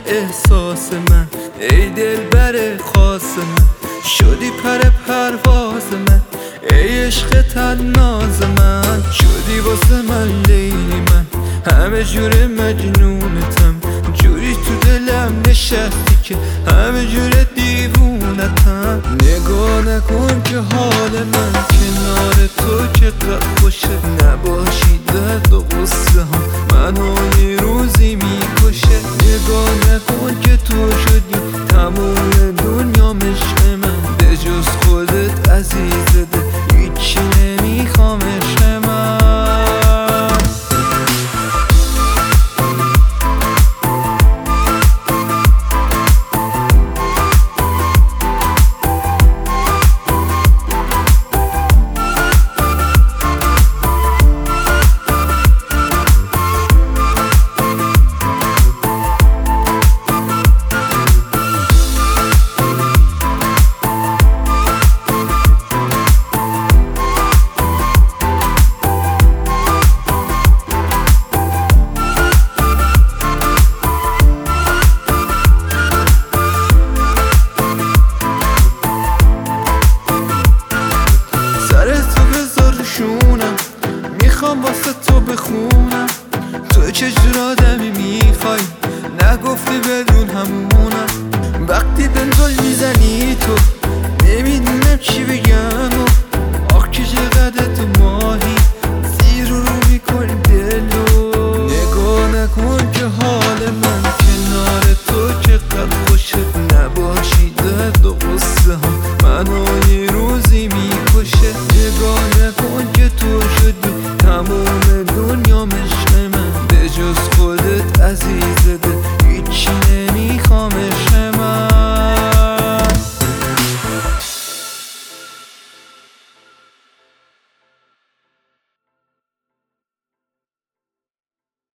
احساس من، ای دلبر خاص من، شدی پر پرواز من، ای عشق طناز من، شدی واسه من لیلی من، همه جور مجنونتم، جوری تو دلم نشستی که همه جور دیوونتم. نگاه نکن که حال من کنار تو چقدر خوشه، نباشی درد و غصه ها منو یه روزی میکشه. نگاه نکن که تو شدی تموم دنیا عشق من، به جز خودت عزیز ده هیچی نمیخوام عشق من. میخوام واسه تو بخونم تو چجور آدمی میخوای، نگفتی بدون همونم. وقتی دنبال میزنی تو نمیدونم چی بگم و آخ که چقدر تو ماهی زیر رو میکنی دلو. نگاه نکن که حال من کنار تو چقدر خوشه، نباشی درد و غصه ها منو یه روزی میکشه. نگاه نکن که تو شدی تموم